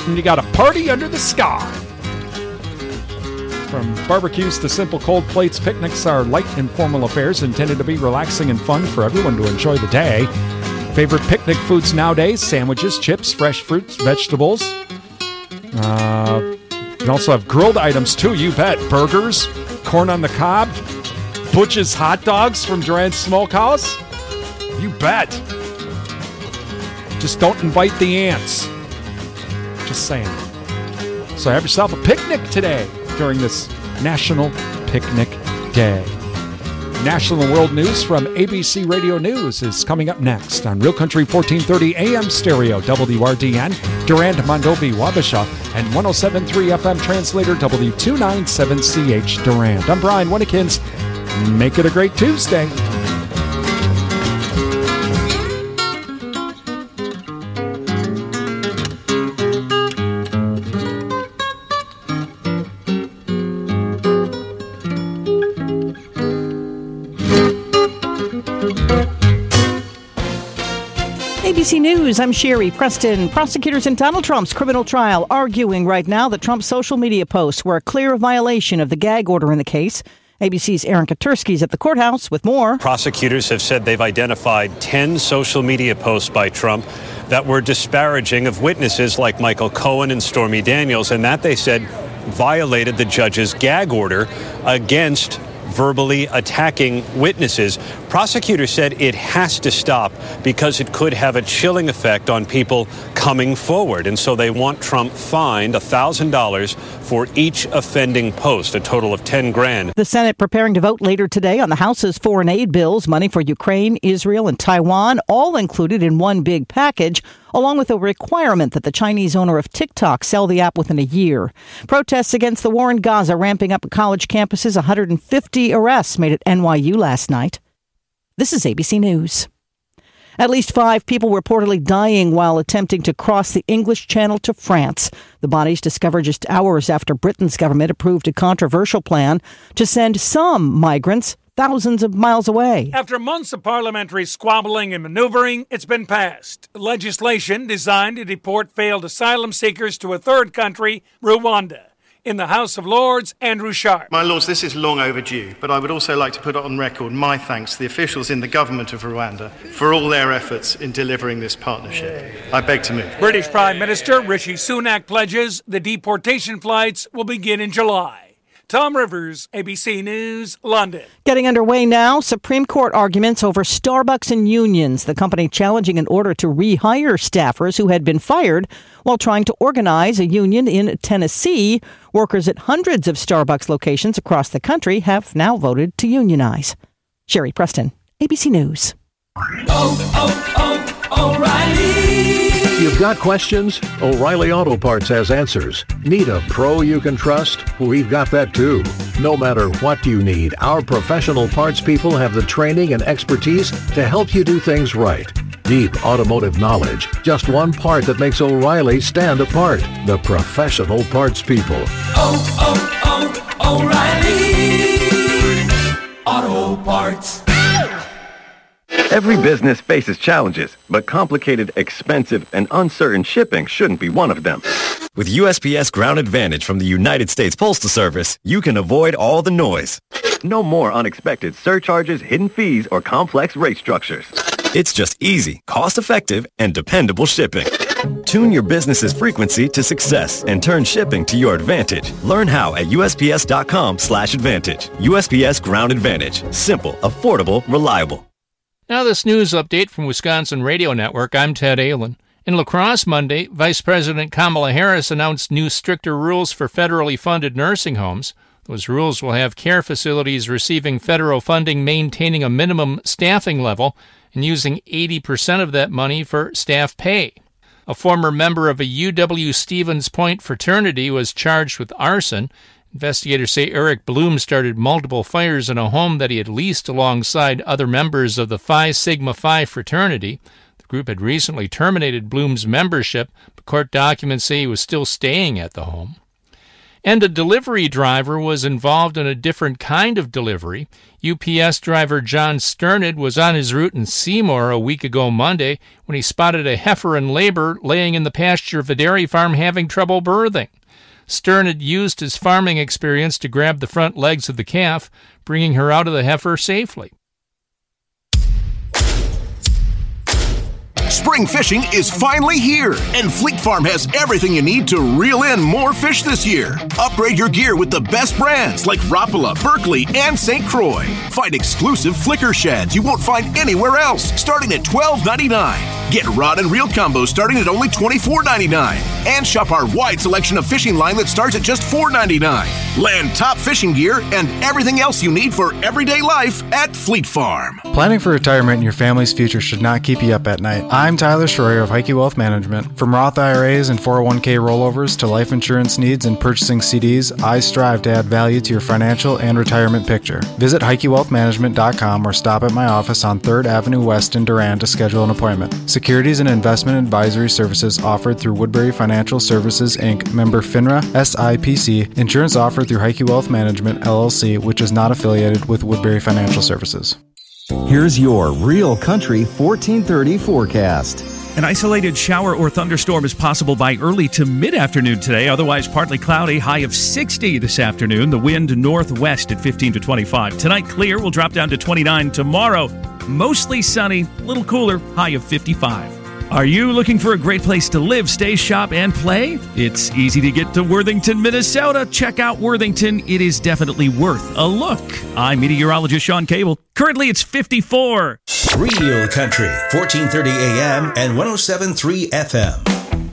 and you got a party under the sky. From barbecues to simple cold plates, picnics are light, informal affairs intended to be relaxing and fun for everyone to enjoy the day. Favorite picnic foods nowadays: sandwiches, chips, fresh fruits, vegetables. You can also have grilled items too, you bet. Burgers, corn on the cob, Butch's hot dogs from Durant Smokehouse. You bet. Just don't invite the ants. Just saying. So have yourself a picnic today during this National Picnic Day. National and world news from ABC Radio News is coming up next on Real Country 1430 AM stereo, WRDN, Durand, Mondovi, Wabasha, and 107.3 FM translator, W297CH Durand. I'm Brian Winnekins. Make it a great Tuesday. ABC News, I'm Sherry Preston. Prosecutors in Donald Trump's criminal trial arguing right now that Trump's social media posts were a clear violation of the gag order in the case. ABC's Aaron Katersky is at the courthouse with more. Prosecutors have said they've identified 10 social media posts by Trump that were disparaging of witnesses like Michael Cohen and Stormy Daniels, and that, they said, violated the judge's gag order against verbally attacking witnesses. Prosecutors said it has to stop because it could have a chilling effect on people coming forward. And so they want Trump fined $1,000 for each offending post, a total of $10,000. The Senate preparing to vote later today on the House's foreign aid bills, money for Ukraine, Israel, and Taiwan, all included in one big package, along with a requirement that the Chinese owner of TikTok sell the app within a year. Protests against the war in Gaza ramping up at college campuses. 150 arrests made at NYU last night. This is ABC News. At least 5 people reportedly dying while attempting to cross the English Channel to France. The bodies discovered just hours after Britain's government approved a controversial plan to send some migrants thousands of miles away. After months of parliamentary squabbling and maneuvering, it's been passed. Legislation designed to deport failed asylum seekers to a third country, Rwanda. In the House of Lords, Andrew Sharp. My Lords, this is long overdue, but I would also like to put on record my thanks to the officials in the government of Rwanda for all their efforts in delivering this partnership. I beg to move. British Prime Minister Rishi Sunak pledges the deportation flights will begin in July. Tom Rivers, ABC News, London. Getting underway now, Supreme Court arguments over Starbucks and unions, the company challenging an order to rehire staffers who had been fired while trying to organize a union in Tennessee. Workers at hundreds of Starbucks locations across the country have now voted to unionize. Sherry Preston, ABC News. O'Reilly. You've got questions? O'Reilly Auto Parts has answers. Need a pro you can trust? We've got that too. No matter what you need, our professional parts people have the training and expertise to help you do things right. Deep automotive knowledge. Just one part that makes O'Reilly stand apart. The professional parts people. O'Reilly Auto Parts. Every business faces challenges, but complicated, expensive, and uncertain shipping shouldn't be one of them. With USPS Ground Advantage from the United States Postal Service, you can avoid all the noise. No more unexpected surcharges, hidden fees, or complex rate structures. It's just easy, cost-effective, and dependable shipping. Tune your business's frequency to success and turn shipping to your advantage. Learn how at USPS.com/advantage. USPS Ground Advantage. Simple, affordable, reliable. Now this news update from Wisconsin Radio Network. I'm Ted Allen. In La Crosse Monday, Vice President Kamala Harris announced new stricter rules for federally funded nursing homes. Those rules will have care facilities receiving federal funding maintaining a minimum staffing level and using 80% of that money for staff pay. A former member of a UW Stevens Point fraternity was charged with arson. Investigators say Eric Bloom started multiple fires in a home that he had leased alongside other members of the Phi Sigma Phi fraternity. The group had recently terminated Bloom's membership, but court documents say he was still staying at the home. And a delivery driver was involved in a different kind of delivery. UPS driver John Sternid was on his route in Seymour a week ago Monday when he spotted a heifer in labor laying in the pasture of a dairy farm having trouble birthing. Sternid used his farming experience to grab the front legs of the calf, bringing her out of the heifer safely. Spring fishing is finally here, and Fleet Farm has everything you need to reel in more fish this year. Upgrade your gear with the best brands like Rapala, Berkley, and St. Croix. Find exclusive flicker sheds you won't find anywhere else, starting at $12.99. Get rod and reel combos starting at only $24.99. And shop our wide selection of fishing line that starts at just $4.99. Land top fishing gear and everything else you need for everyday life at Fleet Farm. Planning for retirement and your family's future should not keep you up at night. I'm Tyler Schroyer of Heike Wealth Management. From Roth IRAs and 401k rollovers to life insurance needs and purchasing CDs, I strive to add value to your financial and retirement picture. Visit HeikeWealthManagement.com or stop at my office on 3rd Avenue West in Durand to schedule an appointment. Securities and investment advisory services offered through Woodbury Financial Services, Inc., member FINRA, SIPC. Insurance offered through Heike Wealth Management, LLC, which is not affiliated with Woodbury Financial Services. Here's your Real Country 1430 forecast. An isolated shower or thunderstorm is possible by early to mid-afternoon today. Otherwise, partly cloudy, high of 60 this afternoon. The wind northwest at 15 to 25. Tonight, clear, will drop down to 29 tomorrow. Mostly sunny, a little cooler, high of 55. Are you looking for a great place to live, stay, shop, and play? It's easy to get to Worthington, Minnesota. Check out Worthington. It is definitely worth a look. I'm meteorologist Sean Cable. Currently, it's 54. Real Country, 1430 AM and 107.3 FM.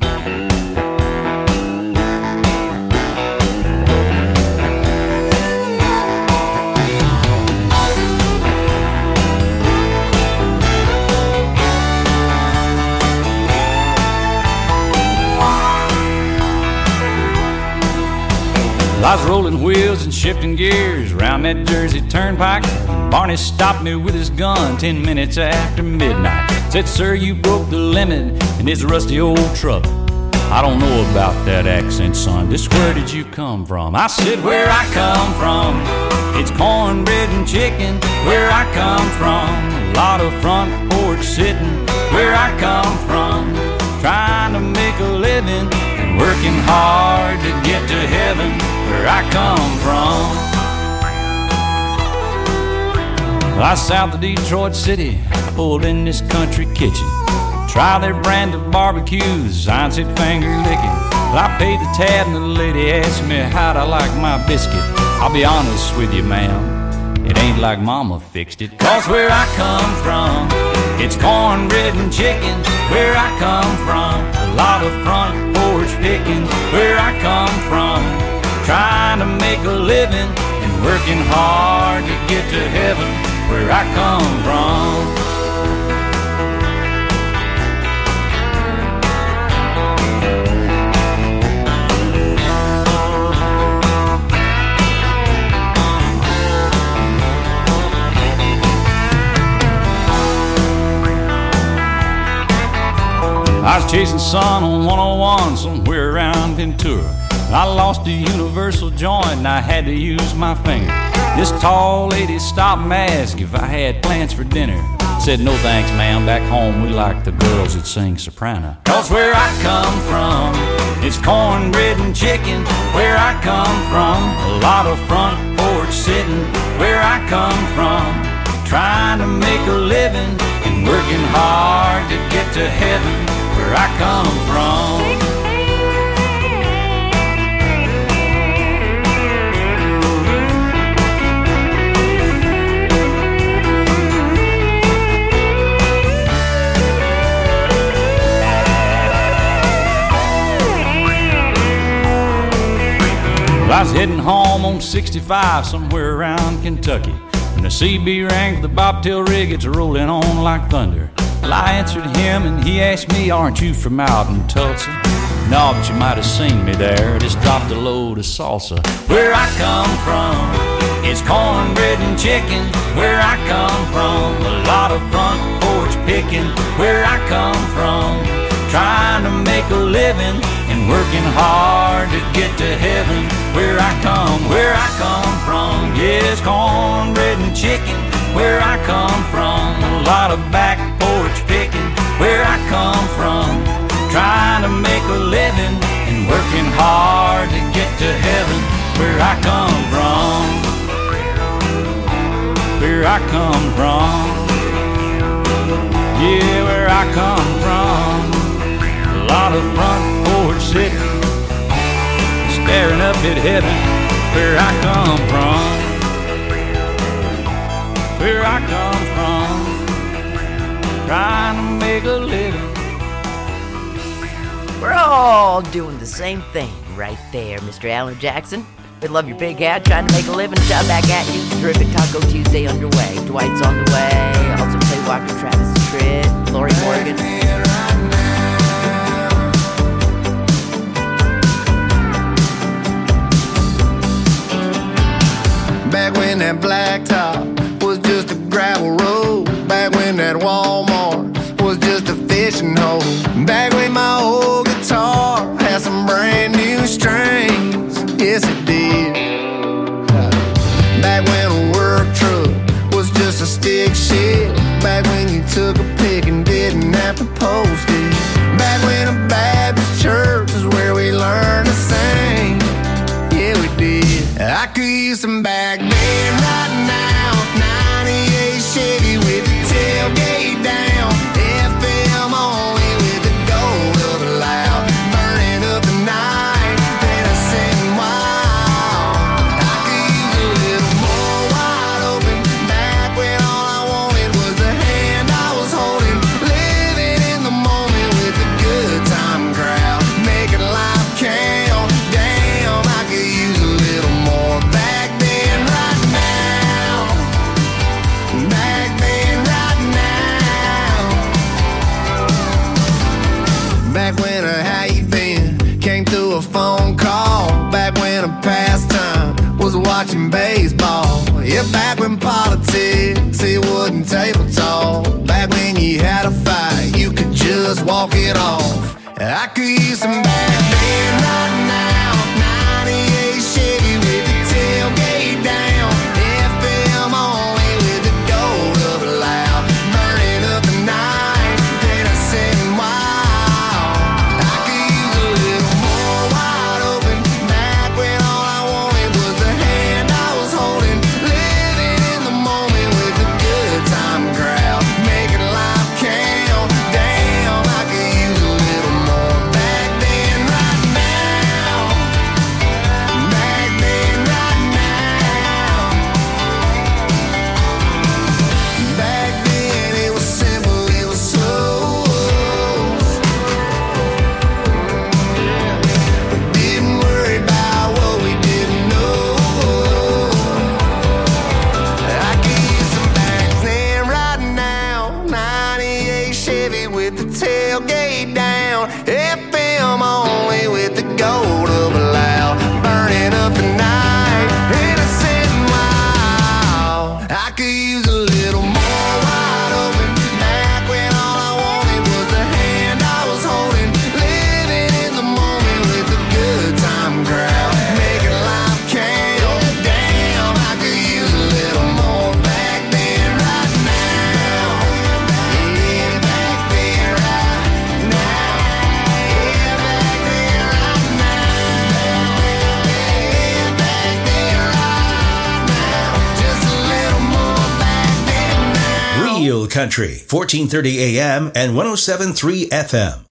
I was rolling wheels and shifting gears around that Jersey Turnpike. Barney stopped me with his gun 10 minutes after midnight. Said, sir, you broke the limit in this rusty old truck. I don't know about that accent, son. Just where did you come from? I said, where I come from, it's cornbread and chicken. Where I come from, a lot of front porch sitting. Where I come from, trying to make a living and working hard to get to heaven. Where I come from, I south of Detroit City, pulled in this country kitchen. Try their brand of barbecue, sign said finger licking. I paid the tab and the lady asked me how'd I like my biscuit. I'll be honest with you, ma'am, it ain't like mama fixed it. Cause where I come from, it's cornbread and chicken. Where I come from, a lot of front porch picking. Where I come from, trying to make a living and working hard to get to heaven. Where I come from. I was chasing sun on 101 somewhere around Ventura. I lost a universal joint and I had to use my finger. This tall lady stopped and asked if I had plans for dinner. Said, no thanks, ma'am, back home we like the girls that sing soprano. Cause where I come from, it's cornbread and chicken. Where I come from, a lot of front porch sitting. Where I come from, trying to make a living and working hard to get to heaven. Where I come from. I was heading home on 65 somewhere around Kentucky when the CB rang for the bobtail rig. It's rolling on like thunder. Well, I answered him and he asked me, aren't you from out in Tulsa? No, but you might have seen me there. Just dropped a load of salsa. Where I come from, it's cornbread and chicken. Where I come from, a lot of front porch picking. Where I come from, trying to make a living and working hard to get to heaven. where I come from. Yes, cornbread and chicken, where I come from. A lot of back porch picking, where I come from. Trying to make a living and working hard to get to heaven, where I come from. Where I come from. Yeah, where I come from. A lot of front porch sitting, staring up at heaven, where I come from. Where I come from, trying to make a living. We're all doing the same thing right there, Mr. Alan Jackson. We love your big hat, trying to make a living. Shout back at you. Terrific Taco Tuesday underway. Dwight's on the way. Also Clay Walker, Travis Tritt, Lori Morgan. Back when that blacktop was just a gravel road. Back when that Walmart was just a fishing hole. Back when my old guitar had some brand new strings. Yes, it did. Back when a work truck was just a stick shift. Back when you took a pick and didn't have to post it. Back when a Baptist church is where we learned to sing. Yeah, we did. I could use some back then right now. 98 Chevy with the tailgate down. FM only with the gold of a loud. Burning up the night, then I sing wild. I could use a little more wide open. Back when all I wanted was the hand I was holding. Living in the moment with a good time crowd. Making life count. Damn, I could use a little more back then right now. Back then right now. Back when a how you been came through a phone call. Back when a pastime was watching baseball. Yeah, back when politics, it wasn't table talk. Back when you had a fight, you could just walk it off. I could use some back then right now. 98 Chevy with the tailgate down. FM only with the gold of a loud. Burning up the night, then I sing wild. I could use a little more wide open. Back when all I wanted was the hand I was holding. Living in the moment with a good time crowd. Making life count. Damn, I could use a little more back then right now. Back then right now. Back then it was simple, it was slow. We didn't worry about what we didn't know. I could use some back then right now. 98 Chevy with the tailgate down. FM only with the gold of a loud. Burning up the night, innocent and wild. I could use a little more wide open. Back when all I wanted was the hand I was holding. Living in the moment with a good time crowd. Making life count. Damn, I could use a little more back then right now. Yeah, back then right now. Yeah, back then right now. Yeah, back then right now. Just a little more back then now. Real Country, 1430 AM and 107.3 FM.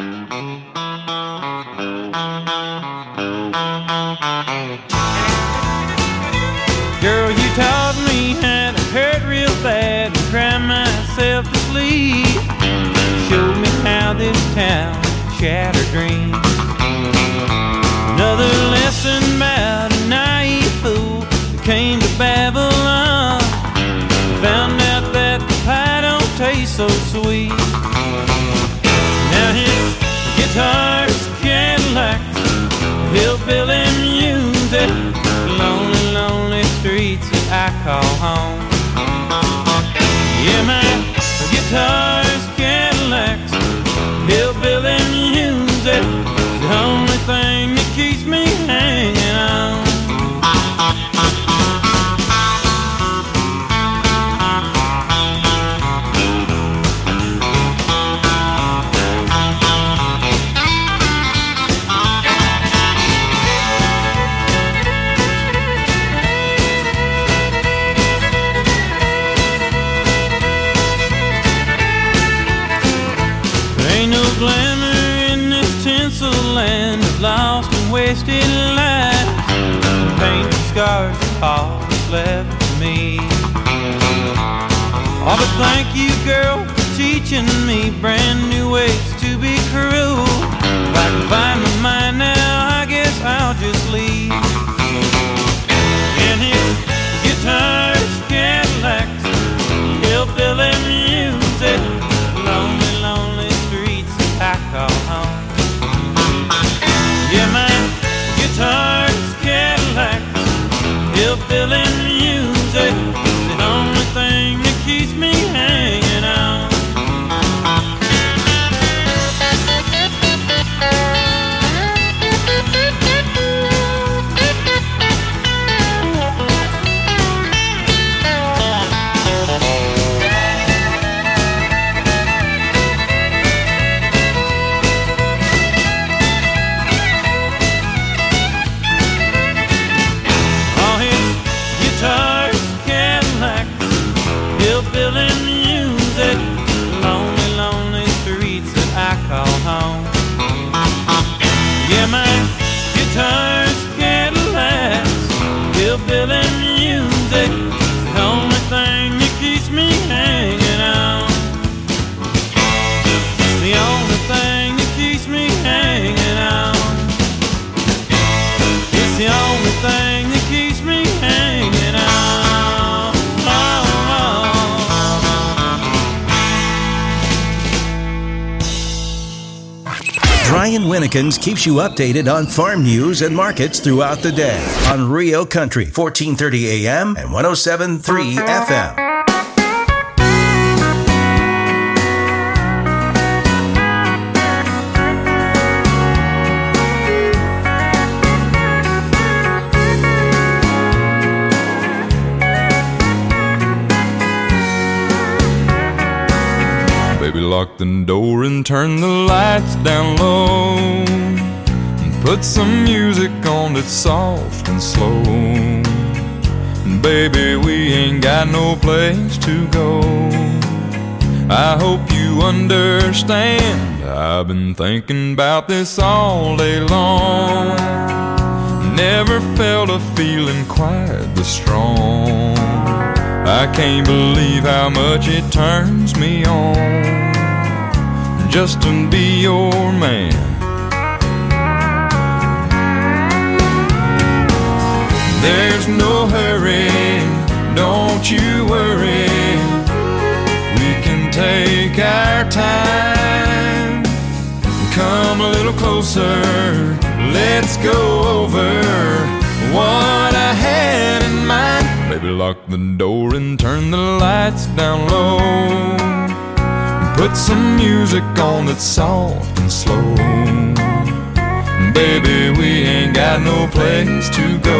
Girl, you taught me how to hurt real bad and cry myself to sleep. Showed me how this town shattered dreams. Another lesson about a naive fool that came to Babylon. Found out that the pie don't taste so sweet. Now his guitar's Cadillacs, hillbilly music, lonely, lonely streets that I call home. Yeah, my guitar's Cadillacs, hillbilly music, lost and wasted lives, painted scars that all that's left for me. Oh, but thank you, girl, for teaching me brand new ways to be cruel. If I can find my mind now, I guess I'll just leave. And his guitars, Cadillacs, hillbilly music, lonely, lonely streets I call home. Yeah, my guitars, Cadillacs, hillbilly music, the only thing that keeps me hanging on. Guitars, Cadillacs, hillbilly music, the only thing that keeps me hanging on. The only thing that keeps me hanging on. It's the only thing that keeps me hanging on. Brian Winnekins keeps you updated on farm news and markets throughout the day on Rio Country, 1430 AM and 107.3 FM. Lock the door and turn the lights down low, and put some music on that's soft and slow. And baby, we ain't got no place to go. I hope you understand, I've been thinking about this all day long. Never felt a feeling quite this strong. I can't believe how much it turns me on just to be your man. There's no hurry, don't you worry. We can take our time. Come a little closer, let's go over what I had in mind. Baby, lock the door and turn the lights down low. Put some music on that's soft and slow. Baby, we ain't got no place to go.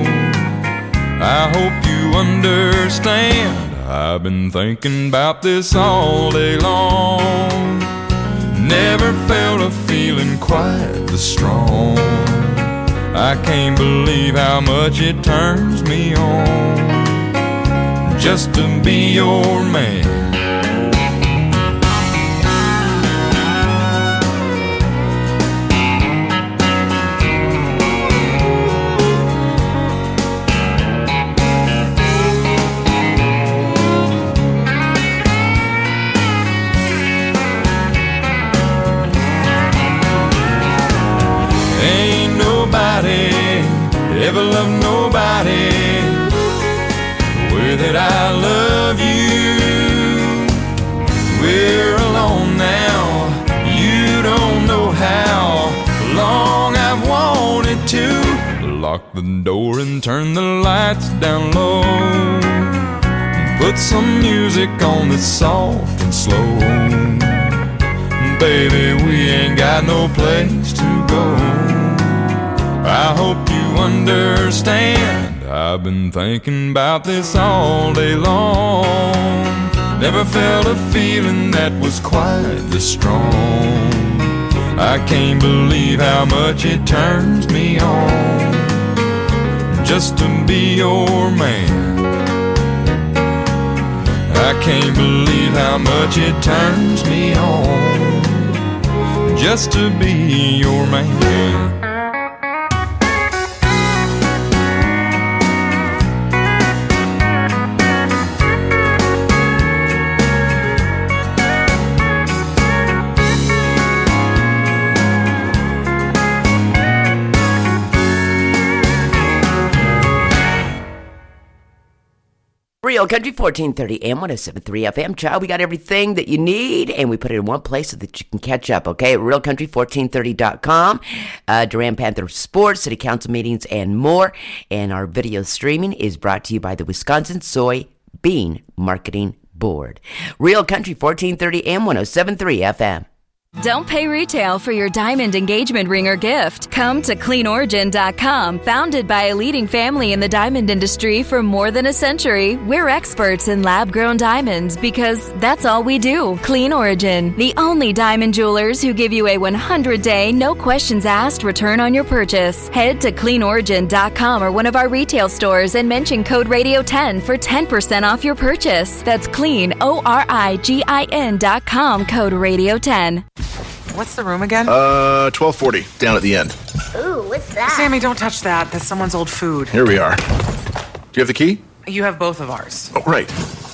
I hope you understand, I've been thinking about this all day long. Never felt a feeling quite this strong. I can't believe how much it turns me on just to be your man. Ever love nobody the way that I love you. We're alone now, you don't know how long I've wanted to. Lock the door and turn the lights down low, and put some music on that's soft and slow. Baby, we ain't got no place to go. I hope you understand, I've been thinking about this all day long. Never felt a feeling that was quite this strong. I can't believe how much it turns me on just to be your man. I can't believe how much it turns me on just to be your man. Real Country 1430 AM 107.3 FM. Child, we got everything that you need, and we put it in one place so that you can catch up, okay? At realcountry1430.com. Durham Panther Sports, City Council meetings, and more. And our video streaming is brought to you by the Wisconsin Soybean Marketing Board. Real Country 1430 AM 107.3 FM. Don't pay retail for your diamond engagement ring or gift. Come to CleanOrigin.com. Founded by a leading family in the diamond industry for more than a century, we're experts in lab-grown diamonds because that's all we do. Clean Origin, the only diamond jewelers who give you a 100-day, no questions asked return on your purchase. Head to CleanOrigin.com or one of our retail stores and mention code Radio10 for 10% off your purchase. That's CleanOrigin.com, code Radio10. What's the room again? 1240, down at the end. Ooh, what's that? Sammy, don't touch that. That's someone's old food. Here we are. Do you have the key? You have both of ours. Oh, right.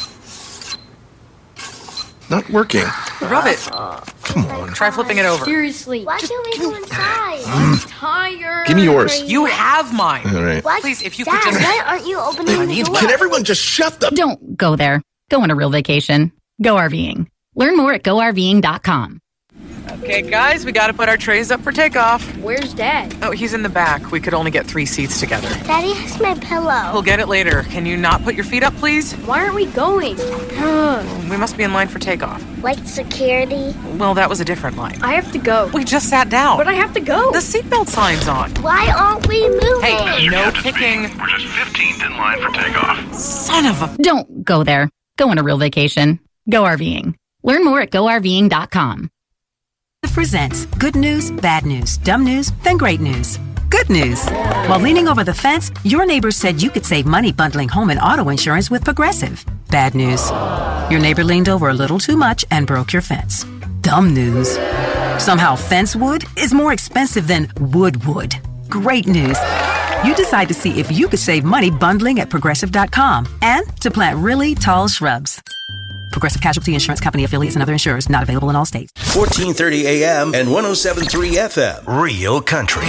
Not working. Rub it. Come on. Try flipping it over. Seriously. Why can't we go inside? I'm tired. Give me yours. You have mine. All right. What? Please, if you Dad, could just... why aren't you opening the door? Can everyone just shut the... Don't go there. Go on a real vacation. Go RVing. Learn more at GoRVing.com. Okay, guys, we got to put our trays up for takeoff. Where's Dad? Oh, he's in the back. We could only get 3 seats together. Daddy has my pillow. We'll get it later. Can you not put your feet up, please? Why aren't we going? We must be in line for takeoff. Like security? Well, that was a different line. I have to go. We just sat down. But I have to go. The seatbelt sign's on. Why aren't we moving? Hey, no kicking. We're just 15th in line for takeoff. Son of a... Don't go there. Go on a real vacation. Go RVing. Learn more at GoRVing.com. Presents good news, bad news, dumb news, then great news. Good news. While leaning over the fence, your neighbor said you could save money bundling home and auto insurance with Progressive. Bad news. Your neighbor leaned over a little too much and broke your fence. Dumb news. Somehow fence wood is more expensive than wood. Great news. You decide to see if you could save money bundling at Progressive.com and to plant really tall shrubs. Progressive Casualty Insurance Company affiliates and other insurers not available in all states. 1430 AM and 107.3 FM. Real Country.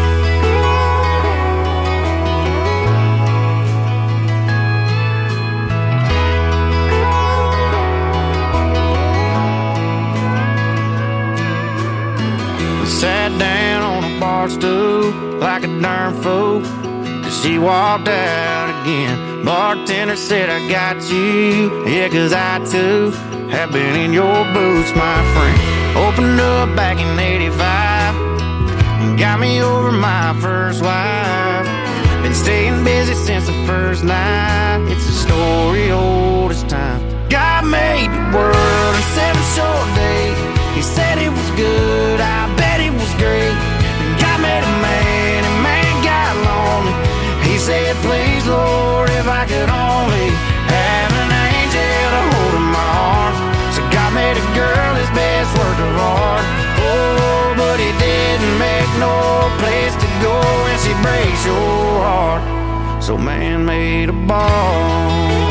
Sat down on a bar stool like a darn fool. She walked out again. Bartender said, I got you. Yeah, 'cause I too have been in your boots, my friend. Opened up back in 85 and got me over my first wife. Been staying busy since the first night. It's a story old as time. God made the world in 7 short days. He said it was good, I bet it was great. And God made a man, and man got lonely. He said, please, Lord, if I could only have an angel to hold in my arms. So God made a girl his best work of art. Oh, but he didn't make no place to go when she breaks your heart. So man made a bar.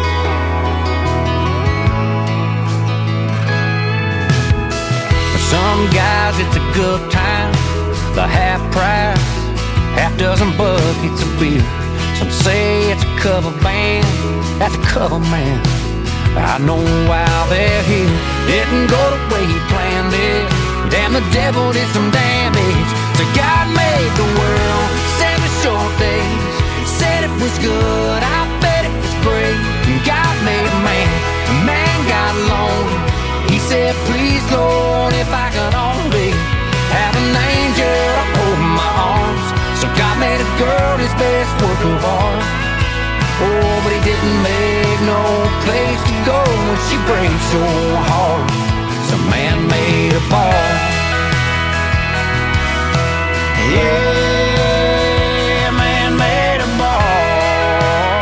For some guys it's a good time, the half price, half dozen buckets of beer. Some say it's a cover band, that's a cover man. I know while they're here, didn't go the way he planned it. Damn, the devil did some damage. So God made the world 7 short days. Said it was good, I bet it was great. And God made man, and man got lonely. He said, please, Lord, if I could only have an angel to hold in my arms. So God made a girl his best work of art. Oh, but he didn't make no place to go when she breaks your heart. So man made a bar. Yeah, man made a bar.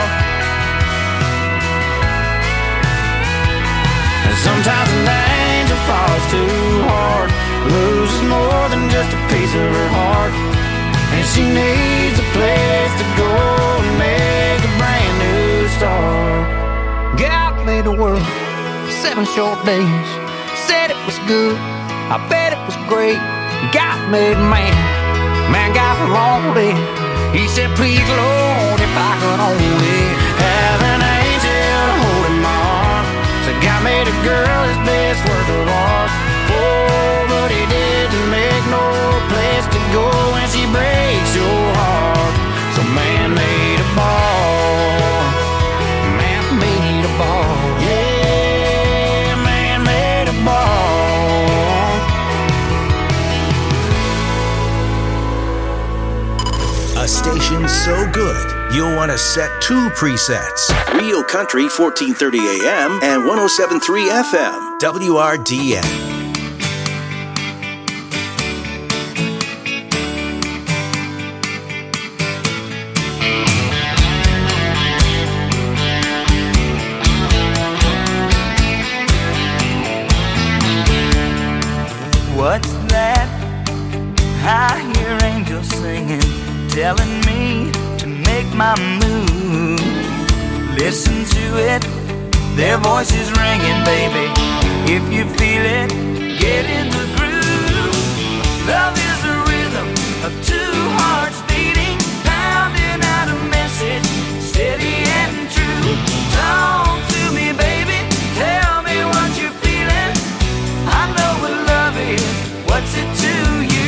And sometimes an angel falls too hard, loses more than just a piece of her heart. And she needs a place to go and make a brand new start. God made the world 7 short days. Said it was good, I bet it was great. God made man, man got lonely. He said, please, Lord, if I could only have an angel to girl his best work of art. Oh, but he didn't make no place to go when she breaks your heart. So man made a ball. Man made a ball. Yeah, man made a ball. A station so good, you'll want to set 2 presets. Rio Country 1430 AM and 107.3 FM, WRDN. What's that? I hear angels singing, telling me to make my move. Listen to it, their voices ringing, baby. If you feel it, get in the groove. Love is a rhythm of 2 hearts beating, pounding out a message, steady and true. Talk to me, baby, tell me what you're feeling. I know what love is, what's it to you?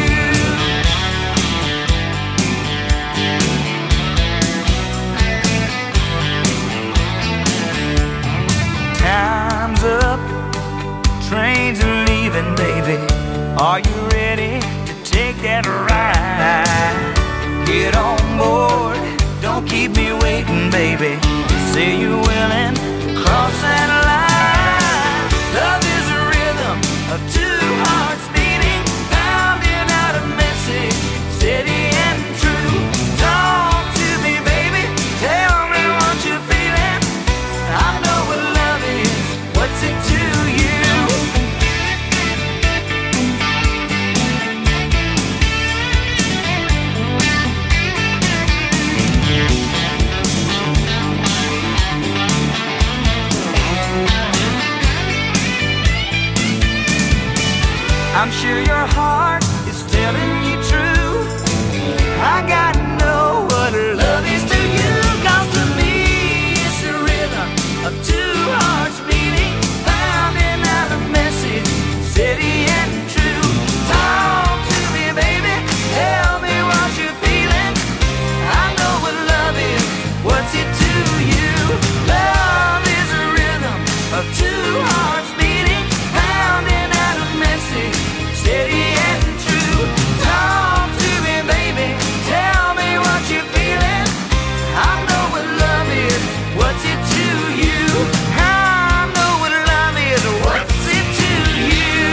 Time's up, trains are leaving, baby. Are you ready to take that ride? Get on board, don't keep me waiting, baby. Say you're willing to cross that line. Love is a rhythm of 2 hearts beating, pounding out a message, steady and true. Talk to me, baby, tell me what you're feeling. I know what love is, what's it to you? I'm sure your heart is telling you true. I gotta know what love is to you. 'Cause to me it's a rhythm of 2 hearts beating, pounding out a message, steady and true. Talk to me, baby, tell me what you're feeling. I know what love is, what's it to you? Love is a rhythm of 2 hearts beating, pounding out a message, steady and true. Talk to me, baby, tell me what you're feeling. I know what love is, what's it to you? I know what love is, what's it to you?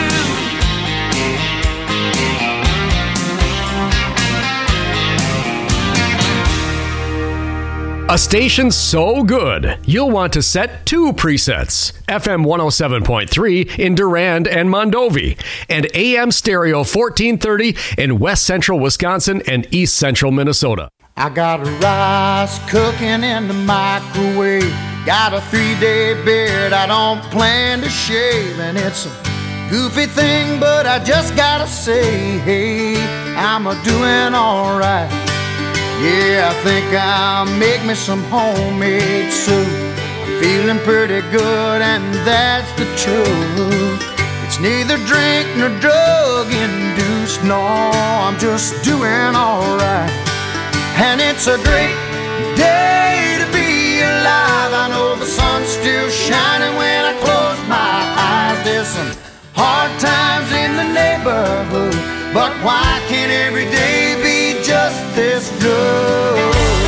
A station so good, you'll want to set 2 presets. FM 107.3 in Durand and Mondovi, and AM stereo 1430 in West Central Wisconsin and East Central Minnesota. I got rice cooking in the microwave. Got a 3-day beard I don't plan to shave. And it's a goofy thing, but I just gotta say, hey, I'm a-doing alright. Yeah, I think I'll make me some homemade soup. I'm feeling pretty good, and that's the truth. It's neither drink nor drug-induced, no, I'm just doing alright. And it's a great day to be alive. I know the sun's still shining when I close my eyes. There's some hard times in the neighborhood, but why can't every day be just this good?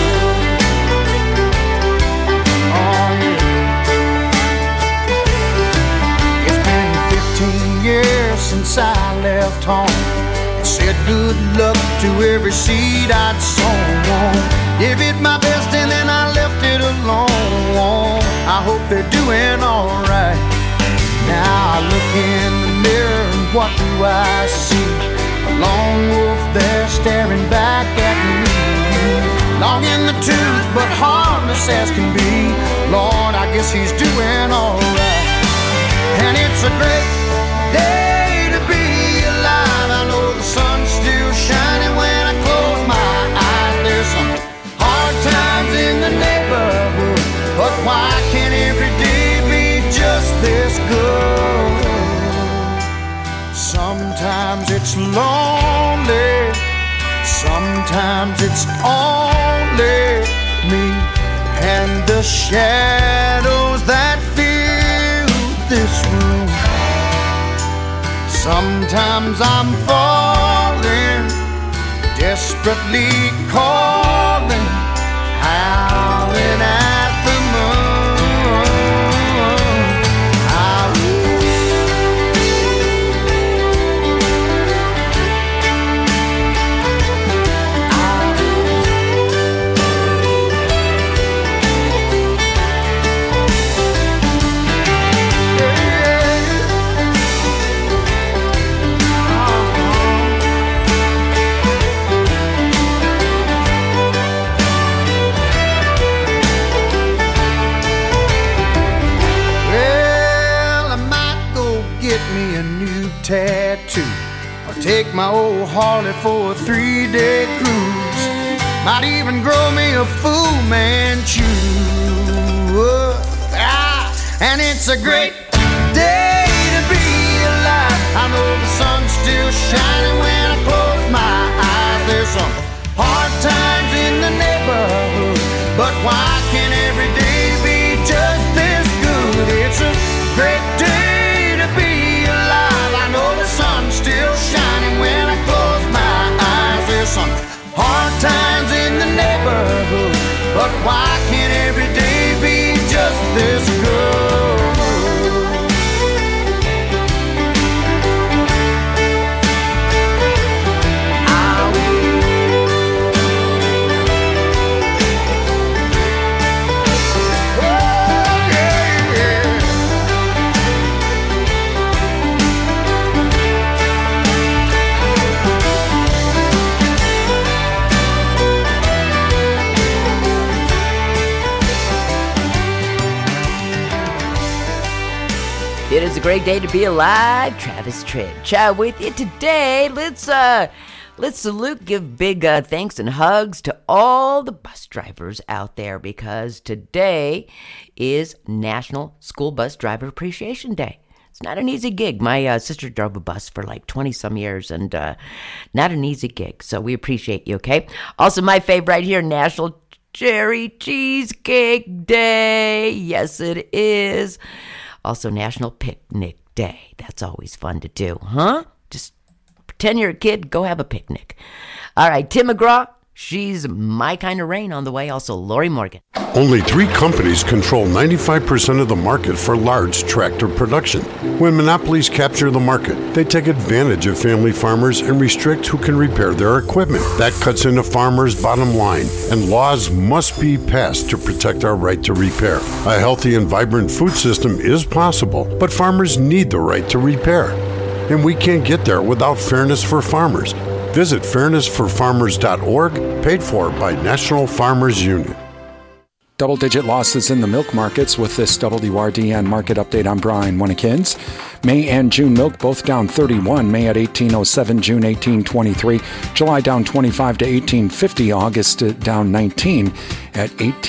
Oh yeah. It's been 15 years since I left home. Said good luck to every seed I'd sown. Gave it my best and then I left it alone. I hope they're doing alright. Now I look in the mirror and what do I see? A lone wolf there staring back at me. Long in the tooth but harmless as can be. Lord, I guess he's doing alright. And it's a great day to be alive. I know the sun's still shining when I close my eyes. There's some hard times in the neighborhood, but why can't every day be just this good? it's only me and the shadows that fill this room. Sometimes I'm falling, desperately calling, howling at the moon. Tattoo, or take my old Harley for a 3-day cruise. Might even grow me a Fu Manchu. And it's a great day to be alive. I know the sun's still shining when I close my eyes. There's some hard times in the neighborhood, but why can't every day be just this good? It's a great day to be alive. I know the sun's still shining when I close my eyes. There's some hard times in the neighborhood, but why can't every day be just this good? It is a great day to be alive. Travis Tritt with you today. Let's salute, give big thanks and hugs to all the bus drivers out there, because today is National School Bus Driver Appreciation Day. It's not an easy gig. My sister drove a bus for like 20-some years, and not an easy gig. So we appreciate you, okay? Also, my favorite right here, National Cherry Cheesecake Day. Yes, it is. Also, National Picnic Day. That's always fun to do, huh? Just pretend you're a kid, go have a picnic. All right, Tim McGraw, she's My Kind of Rain on the way. Also, Lori Morgan. Only 3 companies control 95% of the market for large tractor production. When monopolies capture the market, they take advantage of family farmers and restrict who can repair their equipment. That cuts into farmers' bottom line, and laws must be passed to protect our right to repair. A healthy and vibrant food system is possible, but farmers need the right to repair. And we can't get there without fairness for farmers. Visit fairnessforfarmers.org, paid for by National Farmers Union. Double-digit losses in the milk markets. With this WRDN market update, I'm Brian Winnekins. May and June milk both down 31. May at 18.07, June 18.23. July down 25 to 18.50. August down 19 at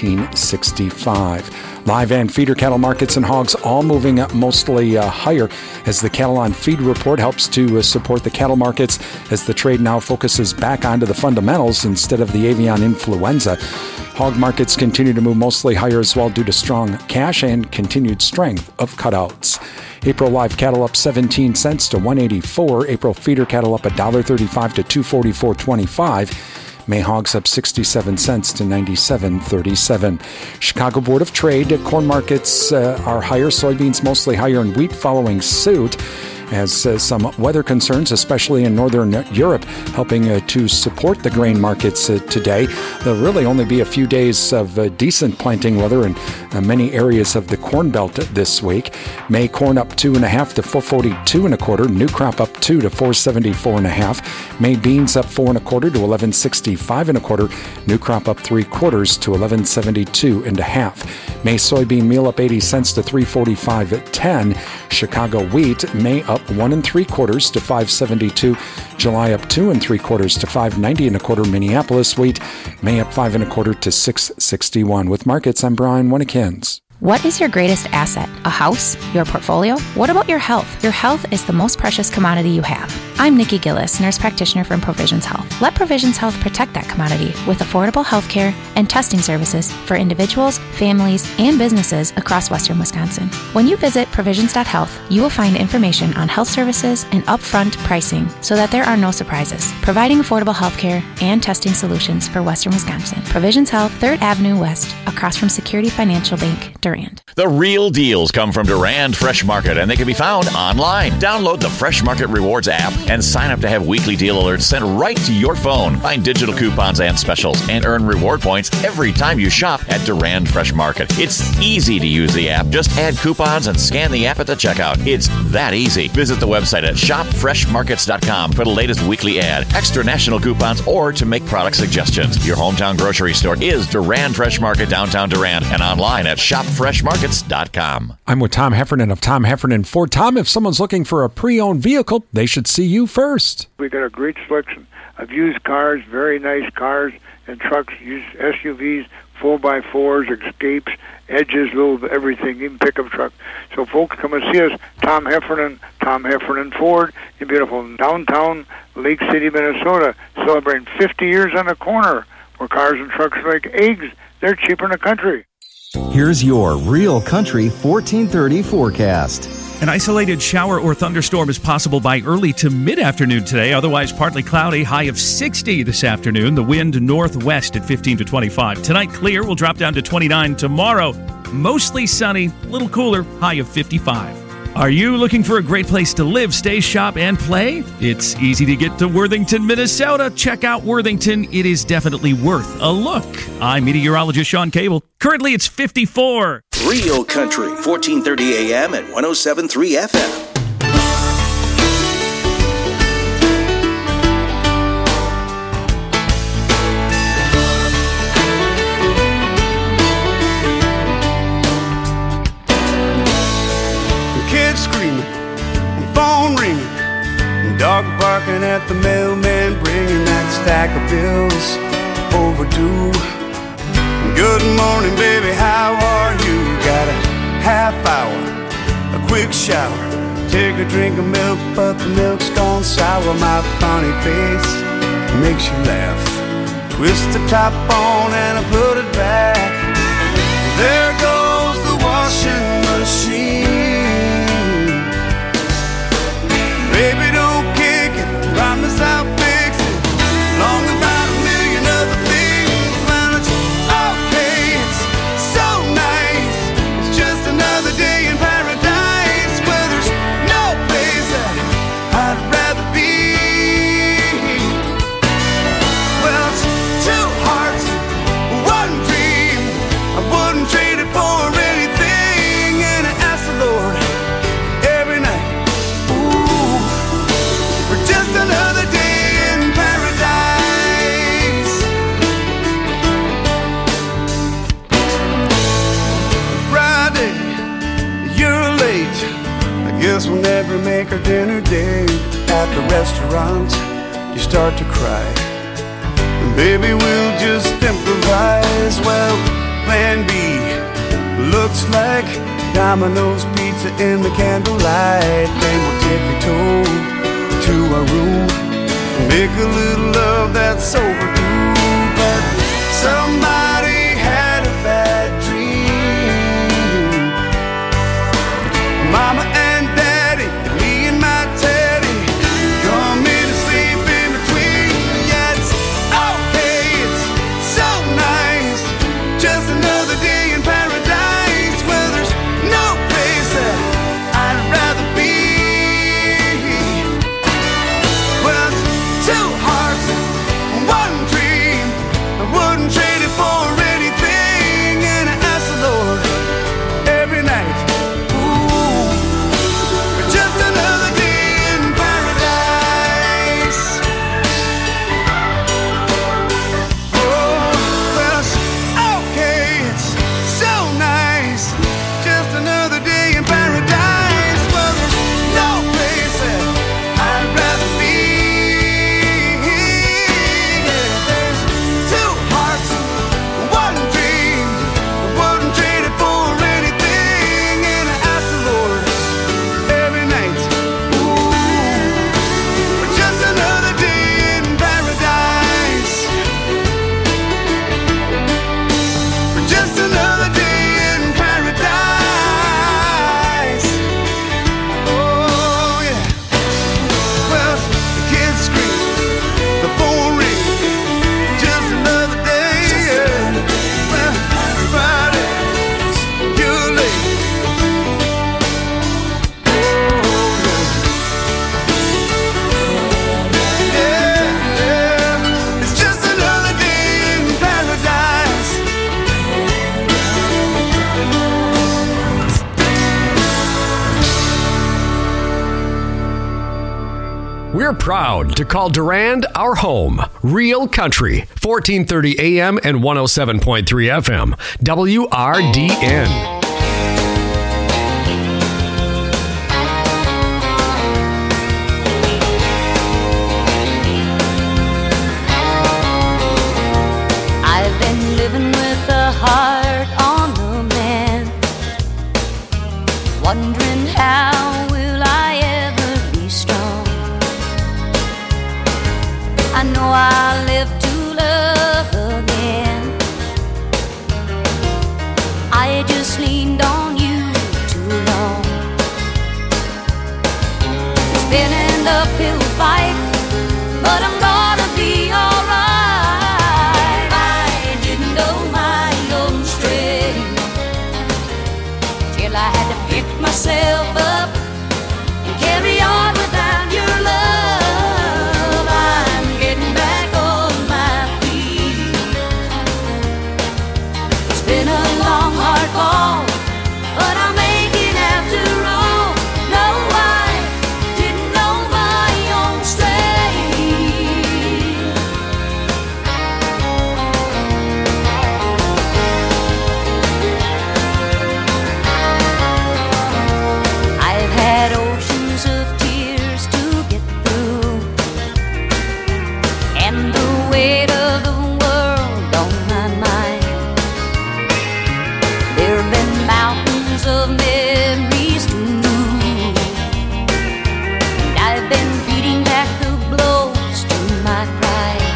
18.65. Live and feeder cattle markets and hogs all moving up mostly higher as the Cattle on Feed report helps to support the cattle markets as the trade now focuses back onto the fundamentals instead of the avian influenza. Hog markets continue to move mostly higher as well due to strong cash and continued strength of cutouts. April live cattle up 17 cents to $1.84. April feeder cattle up $1.35 to $2.44.25. May hogs up 67 cents to 97.37. Chicago Board of Trade, corn markets are higher, soybeans mostly higher, and wheat following suit, as some weather concerns, especially in northern Europe, helping to support the grain markets today. There'll really only be a few days of decent planting weather in many areas of the Corn Belt this week. May corn up 2.5 to 4.42 1/4. New crop up 2 to 4.74 1/2. May beans up 4 1/4 to 11.65 1/4. New crop up 3/4 to 11.72 1/2. May soybean meal up 80 cents to 3.45.10. Chicago wheat May up 1 3/4 to 5.72. July up 2 3/4 to 5.90 1/4. Minneapolis wheat May up 5 1/4 to 6.61. With markets, I'm Brian Winnekins. What is your greatest asset? A house? Your portfolio? What about your health? Your health is the most precious commodity you have. I'm Nikki Gillis, nurse practitioner from Provisions Health. Let Provisions Health protect that commodity with affordable health care and testing services for individuals, families, and businesses across western Wisconsin. When you visit provisions.health, you will find information on health services and upfront pricing so that there are no surprises, providing affordable health care and testing solutions for western Wisconsin. Provisions Health, 3rd Avenue West, across from Security Financial Bank, Durand. The real deals come from Durand Fresh Market, and they can be found online. Download the Fresh Market Rewards app and sign up to have weekly deal alerts sent right to your phone. Find digital coupons and specials and earn reward points every time you shop at Durand Fresh Market. It's easy to use the app. Just add coupons and scan the app at the checkout. It's that easy. Visit the website at shopfreshmarkets.com for the latest weekly ad, extra national coupons, or to make product suggestions. Your hometown grocery store is Durand Fresh Market, downtown Durand, and online at shopfreshmarkets.com. I'm with Tom Heffernan of Tom Heffernan Ford. Tom, if someone's looking for a pre-owned vehicle, they should see you first. We got a great selection of used cars, very nice cars and trucks, used SUVs, 4x4s, Escapes, Edges, little everything, even pickup truck. So folks, come and see us, Tom Heffernan Ford, in beautiful downtown Lake City, Minnesota, celebrating 50 years on the corner, where cars and trucks are like eggs. They're cheaper in the country. Here's your Real Country 1430 forecast. An isolated shower or thunderstorm is possible by early to mid-afternoon today. Otherwise, partly cloudy, high of 60 this afternoon. The wind northwest at 15 to 25. Tonight, clear, will drop down to 29 tomorrow. Mostly sunny, a little cooler, high of 55. Are you looking for a great place to live, stay, shop, and play? It's easy to get to Worthington, Minnesota. Check out Worthington. It is definitely worth a look. I'm meteorologist Sean Cable. Currently, it's 54. Real Country, 1430 AM and 107.3 FM. Kids screaming, phone ringing, dog barking at the mailman, bringing that stack of bills overdue. Good morning, baby, how are you? Got a half hour, a quick shower, take a drink of milk, but the milk's gone sour. My funny face makes you laugh. Twist the top on and I put it back. There goes the washing machine. Baby, don't kick it, promise I'll fix it. Long about a million other things. Well, it's okay, it's so nice. It's just another day in paradise, where there's no place that I'd rather be. Well, it's two hearts, one dream. I wouldn't trade it for anything. And I ask the Lord every night, just another day in paradise. Friday, you're late. I guess we'll never make our dinner date. At the restaurant, you start to cry. And baby, we'll just improvise. Well, plan B looks like Domino's pizza in the candlelight. Then we'll tippy-toe to our room, make a little love that's overdue. But somebody had a bad dream. Mama and Daddy, me and my Teddy, come in and sleep in between. Yeah, it's okay, it's so nice. Just another day in paradise, where there's no place that I'd rather be. Two hearts, one dream. We're proud to call Durand our home. Real Country, 1430 AM and 107.3 FM. WRDN. I've been living with a heart on the mend, wondering how will I ever be strong. I know I'll live to love again. I just leaned on you too long. It's been an uphill fight, but I'm gonna be alright. I didn't know my own strength till I had to pick myself up and carry on without your love. I'm getting back on my feet. It's been a long, hard fall, but I'll make it after all. No, I didn't know my own strength. I've had oceans of tears to get through, and the weight of the world on my mind. There have been mountains of memories to move, and I've been beating back the blows to my pride.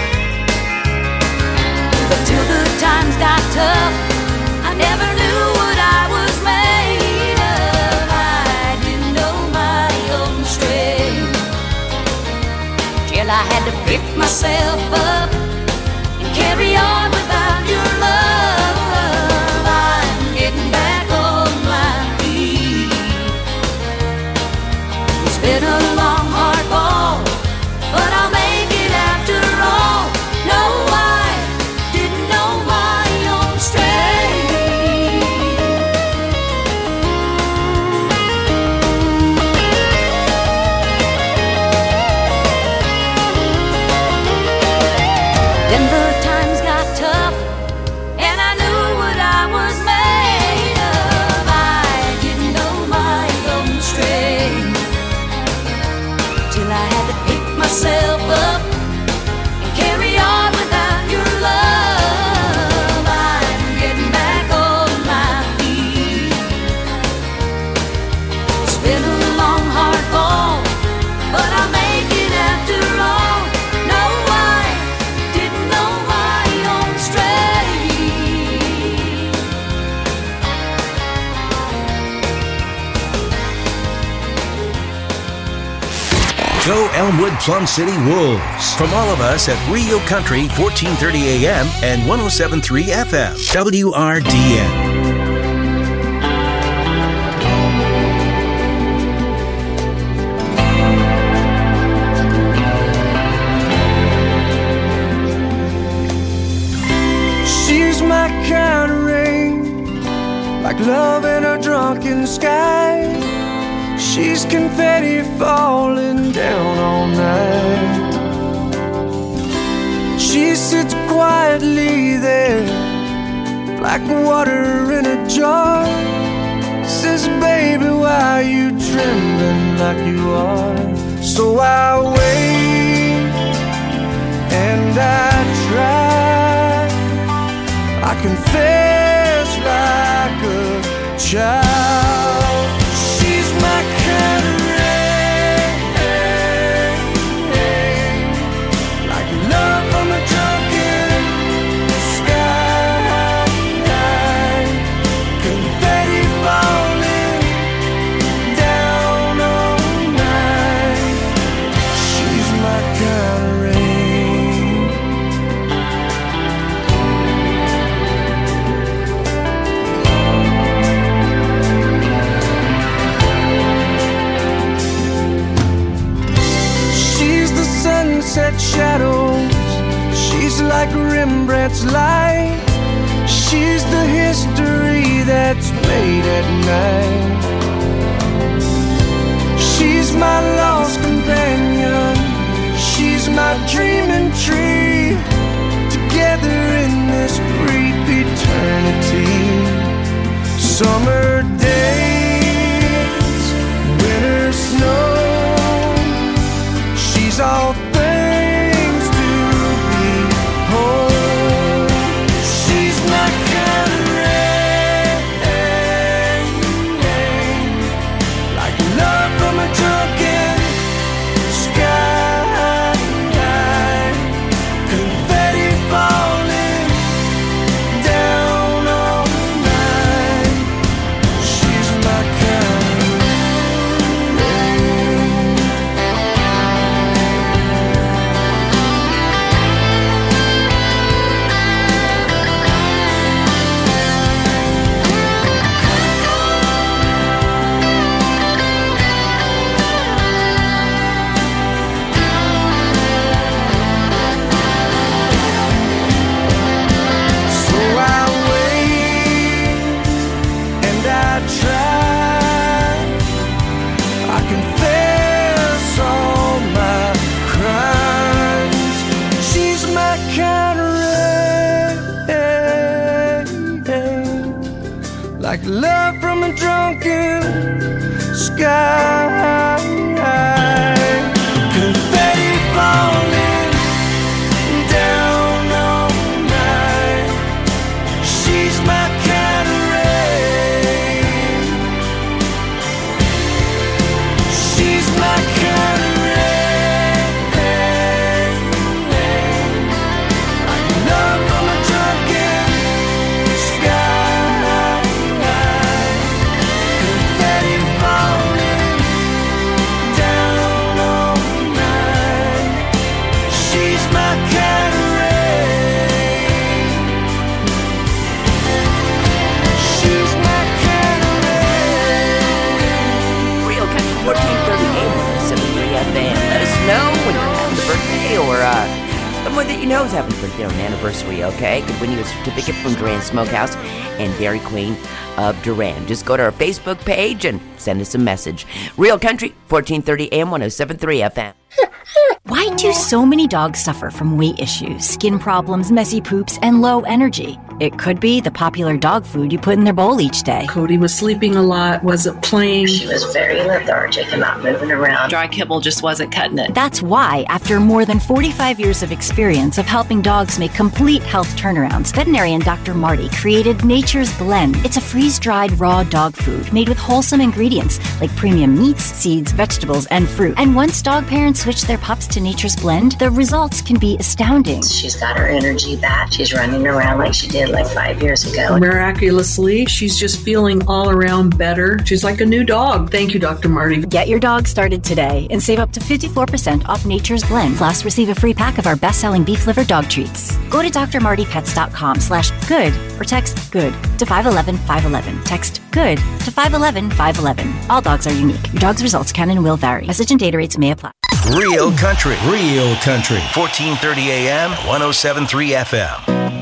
But till the times got tough, I never knew what I was made of. I didn't know my own strength till I had to pick myself up and carry on without your love. I'm getting back on my feet. It's been a long, hard fall, but I'll make it after all. No, I didn't know my own strength. Then the times got tough, and I knew what I was made of. I didn't know my own strength till I had to pick myself up and carry on without your love. I'm getting back on my feet. It's been a long, hard fall, but I'll make it after all. No, I didn't know my own strength. Go Elmwood Plum City Wolves. From all of us at Rio Country, 1430 AM and 107.3 FM. WRDN. She's my kind of rain, like love in a drunken sky. She's confetti falling down all night. She sits quietly there, like water in a jar. Says, baby, why are you trembling like you are? So I wait and I try. I confess like a child. She's my kind of rain, like love from a drunken sky. Confetti falling down all night. She's my kind of rain. Sunset shadows, she's like Rembrandt's light. She's the history that's made at night. She's my lost companion. She's my dreaming tree. Together in this brief eternity. Summer days, winter snow. She's all things to behold. She's my kind of rain, like love from a drunken sky, confetti falling down on the night. She's my kind of like love from a drunken sky, confetti falling down on the night. She's my kind of rain. She's my kind of rain, like love from a drunken sky. Let us know when you're having a birthday or someone that you know is having a birthday or an anniversary, okay? Could win you a certificate from Duran Smokehouse and Dairy Queen of Duran. Just go to our Facebook page and send us a message. Real Country, 1430 AM, 107.3 FM. Why do so many dogs suffer from weight issues, skin problems, messy poops, and low energy? It could be the popular dog food you put in their bowl each day. Cody was sleeping a lot, wasn't playing. She was very lethargic and not moving around. Dry kibble just wasn't cutting it. That's why, after more than 45 years of experience of helping dogs make complete health turnarounds, veterinarian Dr. Marty created Nature's Blend. It's a freeze-dried raw dog food made with wholesome ingredients like premium meats, seeds, vegetables, and fruit. And once dog parents switch their pups to Nature's Blend, the results can be astounding. She's got her energy back. She's running around like she did like 5 years ago. Miraculously, she's just feeling all around better. She's like a new dog. Thank you, Dr. Marty. Get your dog started today and save up to 54% off Nature's Blend. Plus, receive a free pack of our best-selling beef liver dog treats. Go to drmartypets.com/good or text GOOD to 511-511. Text GOOD to 511-511. All dogs are unique. Your dog's results can and will vary. Message and data rates may apply. Real Country. Real Country. 1430 AM, 107.3 FM.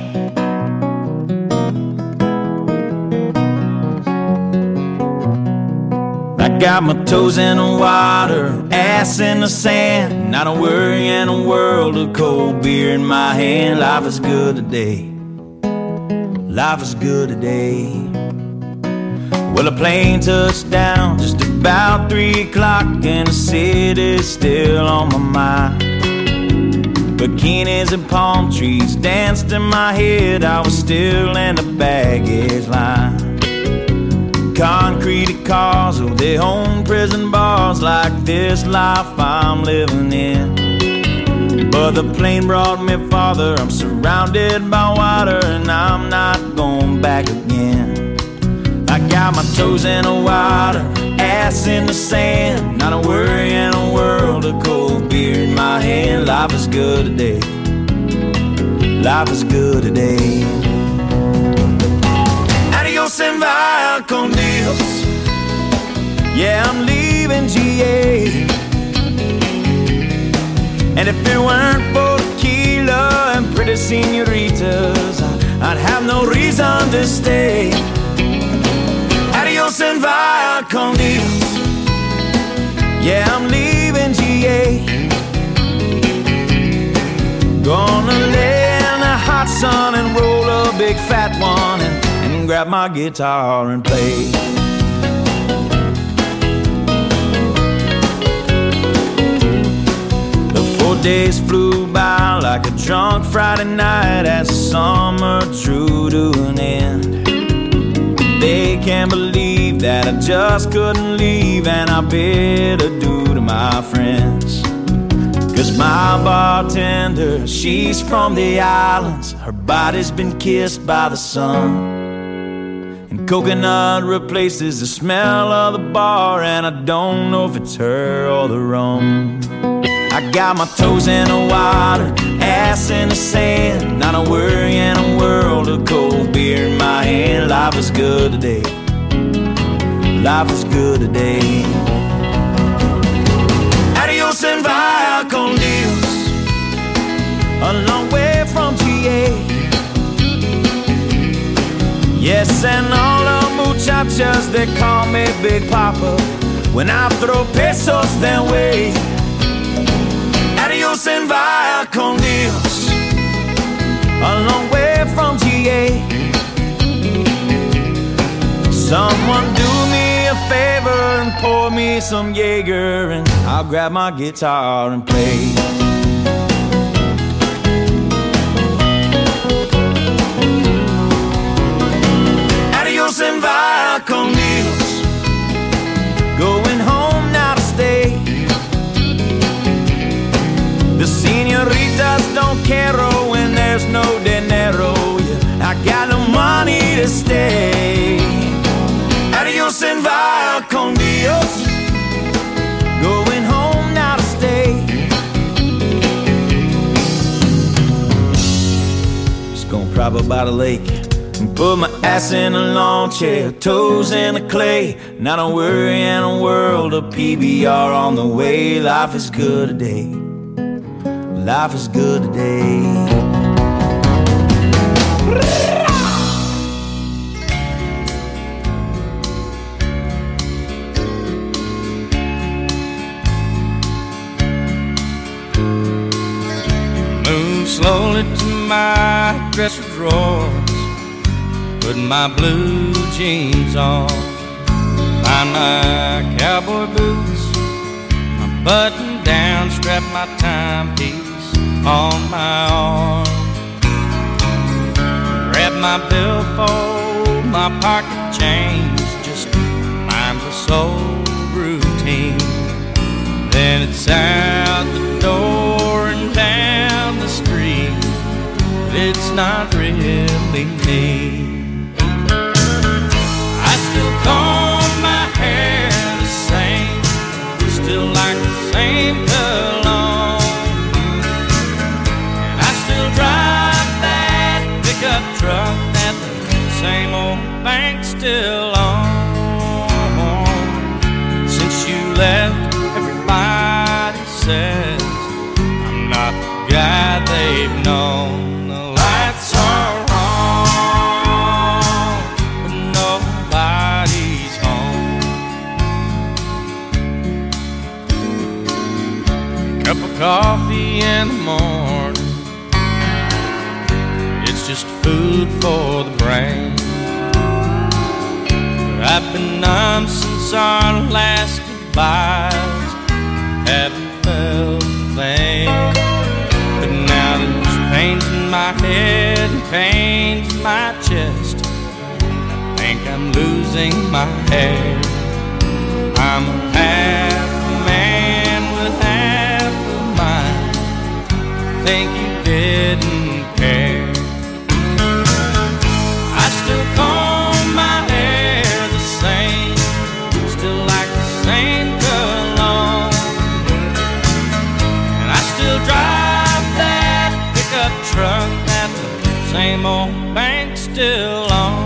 I got my toes in the water, ass in the sand. Not a worry in a world of cold beer in my hand. Life is good today. Life is good today. Well, a plane touched down just about 3 o'clock, and the city's still on my mind. Bikinis and palm trees danced in my head. I was still in the baggage line. Concrete cars, oh, they own prison bars. Like this life I'm living in. But the plane brought me farther. I'm surrounded by water, and I'm not going back again. I got my toes in the water, ass in the sand. Not a worry in a world of cold beer in my hand. Life is good today. Life is good today. Adios and via con Dios. Yeah, I'm leaving GA. And if it weren't for tequila and pretty senoritas, I'd have no reason to stay. Adios and via con Dios. Yeah, I'm leaving GA. Gonna lay in the hot sun and roll a big fat one and grab my guitar and play. The 4 days flew by like a drunk Friday night as the summer drew to an end. They can't believe that I just couldn't leave, and I bid adieu to my friends. 'Cause my bartender, she's from the islands. Her body's been kissed by the sun, and coconut replaces the smell of the bar, and I don't know if it's her or the rum. I got my toes in the water, ass in the sand, not a worry in a world of cold beer in my hand. Life is good today. Life is good today. Adios and via con Dios, a long way from GA. Yes, and all the muchachas, they call me Big Papa when I throw pesos their way. Adios and via con Dios, a long way from GA. Someone do me a favor and pour me some Jaeger, and I'll grab my guitar and play. Adios and via con Dios, going home now to stay. The senoritas don't care when there's no dinero. Yeah, I got no money to stay. Adios and via con Dios, going home now to stay. Just gonna prop up by the lake and put my ass in a lawn chair, toes in the clay. Not a worry in a world of PBR on the way. Life is good today. Life is good today. Move slowly to my dresser drawers, put my blue jeans on, find my cowboy boots, my button down, strap my timepiece on my arm, grab my billfold, my pocket change, just mindless routine. Then it's out the door and down the street. It's not really me. I still comb my hair the same, still like the same cologne, and I still drive that pickup truck that the same old bank's still on. Since you left, everybody says I'm not the guy they've known. The lights are on, but nobody's home. Cup of coffee in the morning, it's just food for the brain. But I've been numb since our last goodbyes, haven't felt a thing. But now there's pains in my head and pains in my chest, I think I'm losing my hair. I'm a half man with half a mind, think you didn't care. I still comb my hair the same, still like the same cologne, and I still drive that pickup truck that the same old bank's still on.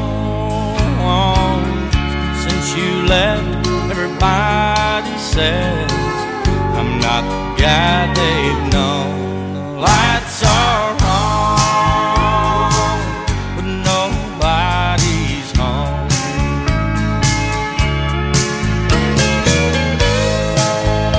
Since you left, everybody says I'm not the guy they've known. The lights are on, but nobody's home.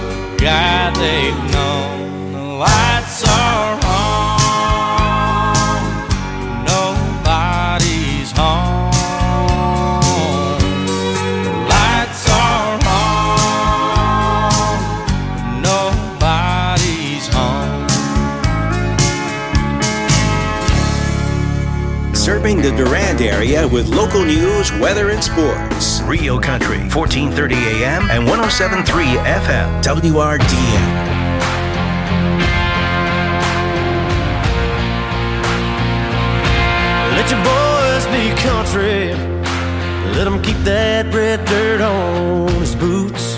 guy they've known. The lights are on, nobody's home. The lights are on, nobody's home. Serving the Durand area with local news, weather, and sports. Rio Country, 1430 AM and 107.3 FM. WRDN. Let your boys be country. Let them keep that red dirt on his boots.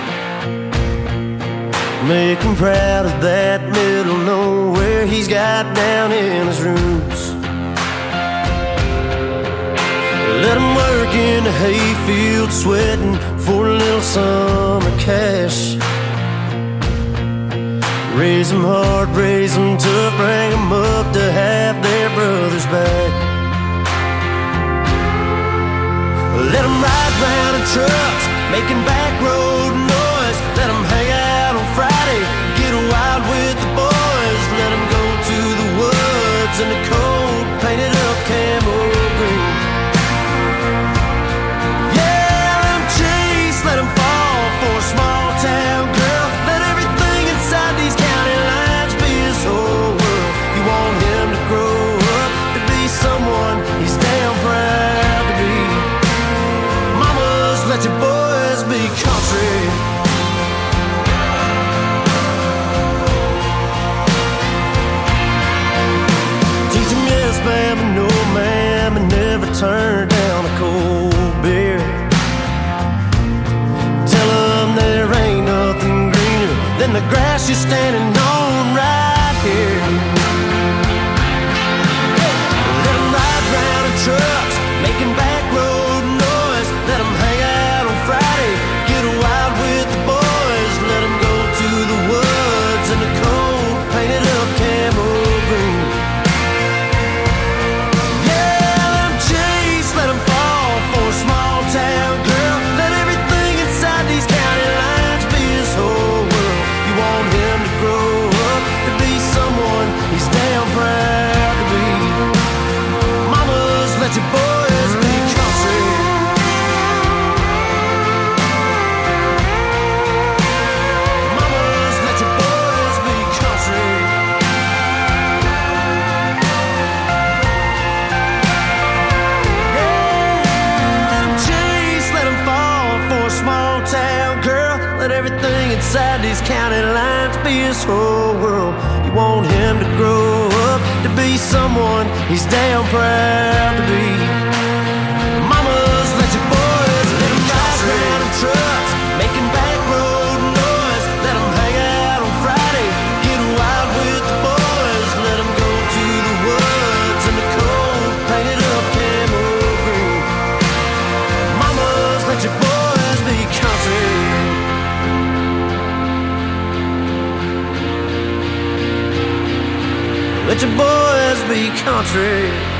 Make him proud of that middle nowhere he's got down in his roots. Let him work in the hayfield, sweating for a little summer cash. Raise them hard, raise them tough, bring them up to have their brothers back. Let them ride round in trucks, making back road noise. Let them hang out on Friday, get wild with the boys. Let them go to the woods in the cold, painted up camo green. Let him fall for a small town girl. Let everything inside these county lines be his whole world. You want him to grow up to be someone he's damn proud to be. Mamas, let your boys be country. Teach him yes, ma'am, and no, ma'am, and never turn down a cold beer. There ain't nothing greener than the grass you're standing on right here. Let them ride round in trucks, making back road noise. Let them hang out on Friday, get wild with the boys. Let them go to the woods in the cold, painted up camo green. Yeah, let them chase, let them fall for a small town girl. Let everything inside these county lines be his whole world. You want him to grow up to be someone he's damn proud to be. Mamas, let your boys be country. Mamas, let your boys be country. Small town girl, let everything inside these county lines be his whole world. You want him to grow up to be someone he's damn proud to be. Mamas, let your boys let him ride around in trucks, making back road noise. Let him hang out on Friday, get wild with the boys. Let him go to the woods in the cold, painted up camo green. Mamas, let your boys be country. Let your boys be country.